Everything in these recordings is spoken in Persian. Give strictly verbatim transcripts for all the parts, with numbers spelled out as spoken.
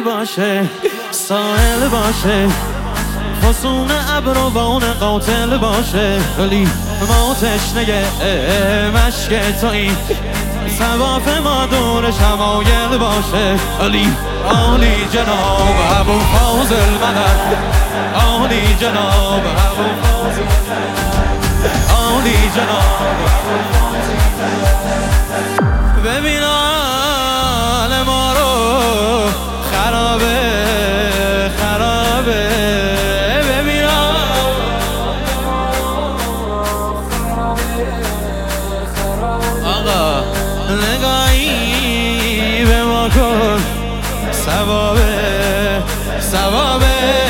باشه ساحل باشه فسون ابروان قاتل باشه ولی ما تشنه مشک توییم سواف ما دور شمایل باشه علی عالی جناب ابو فاضل مدد عالی جناب ابو فاضل عالی جناب ببین حال ما رو خرابه خرابه ببین آقا نگاهی به ما کن ثوابه ثوابه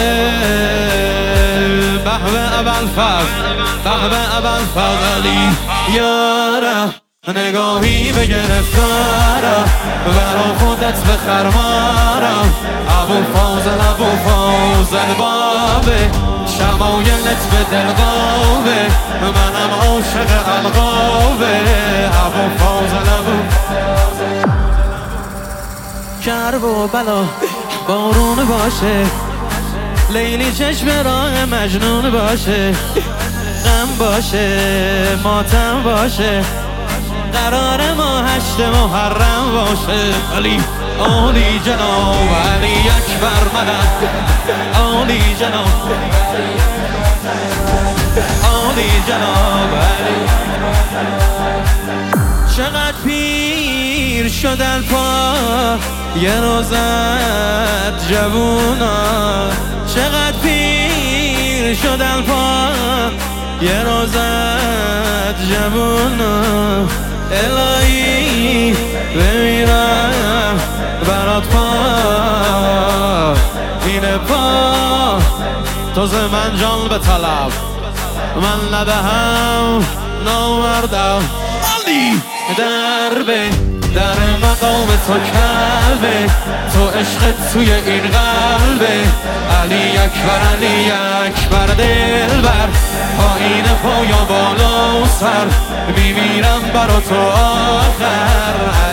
بهوه اول فضل بهوه اول فضلی یاره نگاهی به گرفتارم برا خودت بخر مارم ابو فاضل ابو فاضل بابه شمایلت به دلقابه منم عاشق القابه ابو فاضل ابو کرب و بلا بارون باشه لیلی چشم راه مجنون باشه غم باشه ماتم باشه قرار ما هشت محرم باشه علی عالی جناب علی اکبر مدد عالی جناب عالی جناب علی چقدر پیر شدن پا یه روزت جوونا چقدر پیر شدن پا یه روزت جوونا الهی بمیرم برات پا اینه پا تو ز من جان به طلب من ندهم نامردم علی در به در مقام تو کلبه تو عشقت توی این قلبه علی اکبر علی اکبر دلبر پایین پا یا بالا و سر میمیرم برا تو آخر